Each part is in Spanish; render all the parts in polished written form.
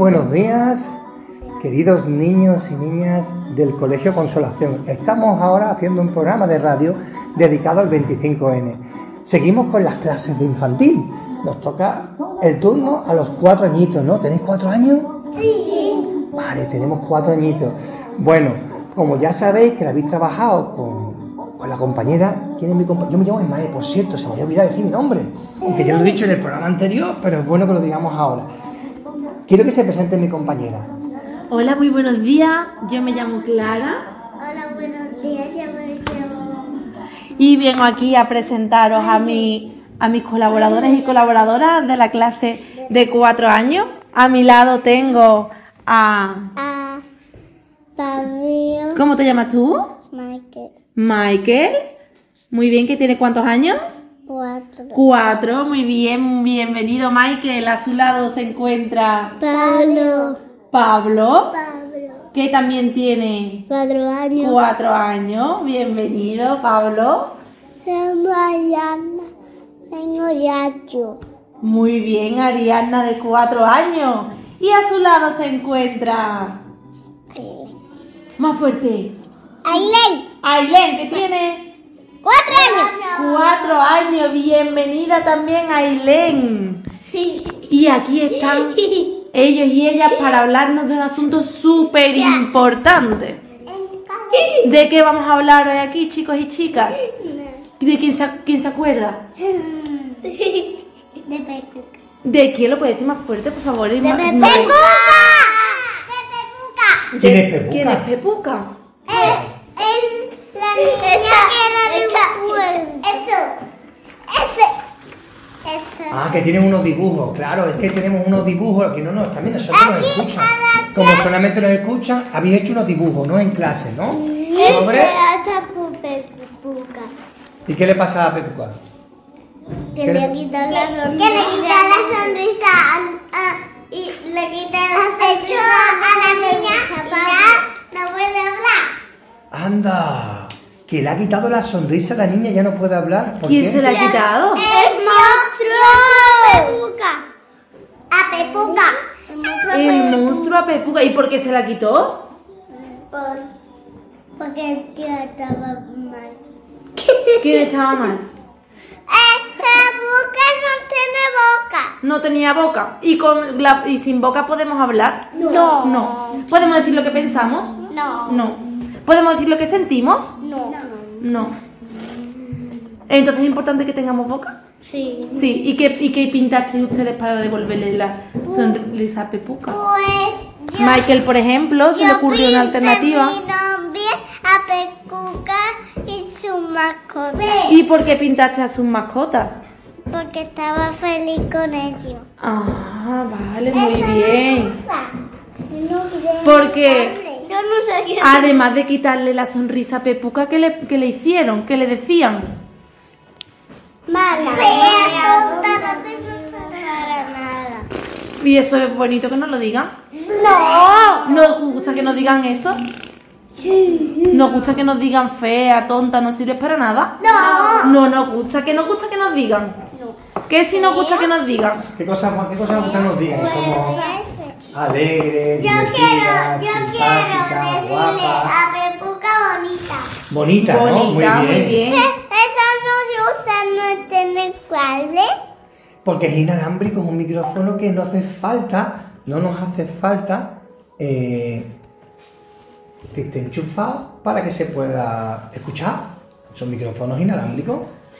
buenos días, queridos niños y niñas del Colegio Consolación. Estamos ahora haciendo un programa de radio dedicado al 25N. Seguimos con las clases de infantil. Nos toca el turno a los 4 añitos, ¿no? ¿Tenéis 4 años? Sí. Vale, tenemos 4 añitos. Bueno, como ya sabéis que habéis trabajado con la compañera, ¿quién es mi compañera? Yo me llamo Ismael, por cierto, se me había olvidado decir mi nombre, aunque ya lo he dicho en el programa anterior, pero es bueno que lo digamos ahora. Quiero que se presente mi compañera. Hola, muy buenos días, yo me llamo Clara. Hola, buenos días, yo me llamo... Y vengo aquí a presentaros a mis colaboradores y colaboradoras de la clase de 4 años. A mi lado tengo a... Fabio. ¿Cómo te llamas tú? Michael. Michael. Muy bien, ¿que tiene cuántos años? 4. 4, muy bien, bienvenido Michael. A su lado se encuentra Pablo, que también tiene 4 años. 4 años. Bienvenido, Pablo. Soy Ariana. Tengo 8. Muy bien, Ariana de 4 años. Y a su lado se encuentra... Más fuerte. Ailén, que tiene 4 años. 4 años. Bienvenida también, Ailén. Y aquí están ellos y ellas para hablarnos de un asunto súper importante. ¿De qué vamos a hablar hoy aquí, chicos y chicas? ¿De quién se acuerda? De Pecuca. ¿De quién lo puede decir más fuerte, por favor? De Pepuca. ¿Quién es Pepuca? ¿Quién es Pepuca? La niña que era de un Ah, que tienen unos dibujos, claro, es que tenemos unos dibujos, aquí no, también nosotros nos escuchan. Como solamente nos escuchan, habéis hecho unos dibujos, ¿no? En clase, ¿no? Sobre... Pecuca. ¿Y qué le pasa a Pepuca? Que le quitó la sonrisa. Y le quita la pechuga a la niña y ya no puede hablar. ¡Anda! Que le ha quitado la sonrisa a la niña y ya no puede hablar. ¿Por ¿Quién qué? se la ha quitado? ¡El monstruo! A Pepuca. El monstruo a Pepuca. ¿Y por qué se la quitó? Porque el tío estaba mal. ¿Quién estaba mal? Esta boca no tiene boca. No tenía boca. ¿Y sin boca podemos hablar? No. No. ¿Podemos decir lo que pensamos? No. No. ¿Podemos decir lo que sentimos? No. No. Entonces es importante que tengamos boca. Sí. Sí. ¿Y qué pintasteis ustedes para devolverle la sonrisa a Pepuca? Pues Michael, por ejemplo, se le ocurrió una alternativa. Mi nombre a Pecuca y su mascota. ¿Y por qué pintaste a sus mascotas? Porque estaba feliz con ellos. Ah, vale, muy bien. Porque yo no sé qué. además de quitarle la sonrisa a Pepuca, ¿qué le hicieron? ¿Qué le decían? Mala. Fea, tonta, no sirve para nada. ¿Y eso es bonito que nos lo digan? No. ¿Nos gusta que nos digan eso? ¿Nos gusta que nos digan fea, tonta, no sirves para nada? No. No nos gusta. ¿Qué nos gusta que nos digan? ¿Qué si nos gusta que nos digan? ¿Qué cosas nos gustan que nos digan? Que somos alegres, Yo divertidas, quiero simpáticas, decirle guapas. a Pepuca bonita. Bonita, ¿no? Bonita, muy bien. Esa no se usa, no tiene cable. Porque es inalámbrico, es un micrófono que no nos hace falta que esté enchufado para que se pueda escuchar. Son micrófonos inalámbricos.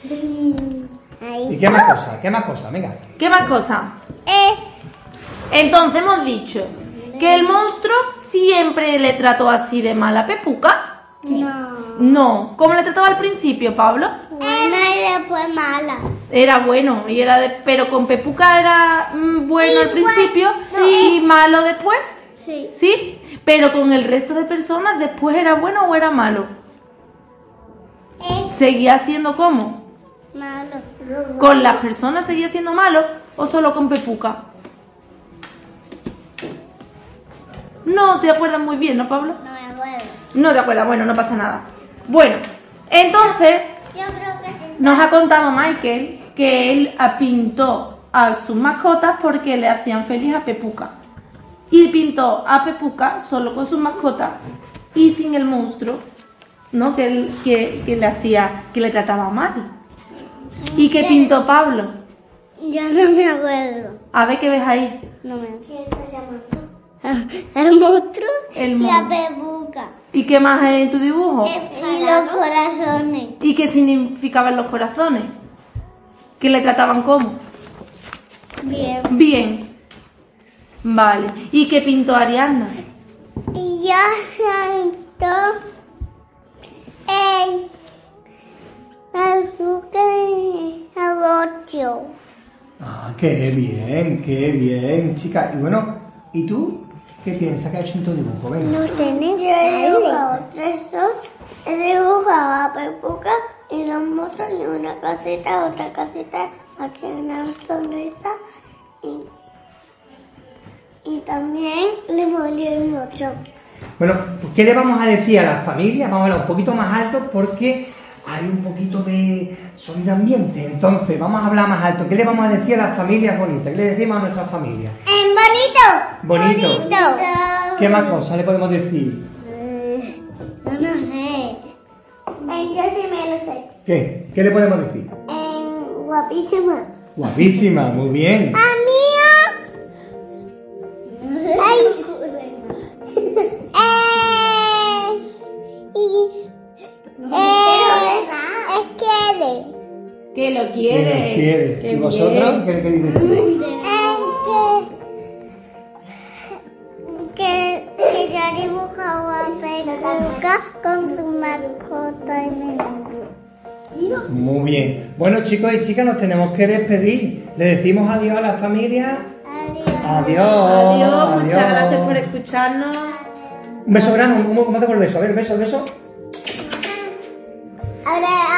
¿Y qué más cosas? ¿Qué más cosas? Venga. ¿Qué más cosa? Es Entonces hemos dicho que el monstruo siempre le trató así de mal a Pepuca. No. ¿Cómo le trataba al principio, Pablo? buena y después mala. Era bueno, pero con Pepuca era bueno al principio y malo después. Sí. ¿Sí? Pero con el resto de personas después era bueno o era malo. ¿Seguía siendo cómo? Malo. ¿Con las personas seguía siendo malo o solo con Pepuca? No te acuerdas muy bien, ¿no, Pablo? No me acuerdo. No te acuerdas, bueno, no pasa nada. Bueno, entonces Yo creo que sí. nos ha contado Michael que él pintó a sus mascotas porque le hacían feliz a Pepuca. Y pintó a Pepuca solo con su mascota y sin el monstruo, ¿no? Que le hacía, que le trataba mal. ¿Y qué pintó Pablo? Yo no me acuerdo. A ver qué ves ahí. No me acuerdo. ¿Qué está llamando? El monstruo El y monstruo. la pebuca. ¿Y qué más hay en tu dibujo? Y los corazones. ¿Y qué significaban los corazones? ¿Que le trataban cómo? Bien. Bien. Vale. ¿Y qué pintó Ariadna? Y yo siento el buque aborto. Ah, qué bien, chica. Y bueno, ¿y tú qué piensas que ha hecho en tu dibujo? Venga. No tenés. Yo he dibujado tres dos. He dibujado a Pepuca y los monstruos y una caseta, otra caseta, aquí una sonrisa y también le molió el monstruo. Bueno, ¿qué le vamos a decir a las familias? Vamos a hablar un poquito más alto porque hay un poquito de sonido ambiente. Entonces, vamos a hablar más alto. ¿Qué le vamos a decir a las familias bonitas? ¿Qué le decimos a nuestras familias? Bonito. Bonito. ¿Qué más cosas le podemos decir? Yo no sé. Yo sí me lo sé. ¿Qué? ¿Qué le podemos decir? Guapísima. Guapísima, muy bien. No sé. Que lo quiere. ¿Quiere? Qué ¿Y vosotros bien. qué queréis decir? Que yo he dibujado a Peluca con su mascota en el libro. Muy bien. Bueno, chicos y chicas, nos tenemos que despedir. Le decimos adiós a la familia. Adiós. Adiós, muchas gracias por escucharnos. Un beso grande. ¿Cómo hacemos el beso? A ver, beso. Ahora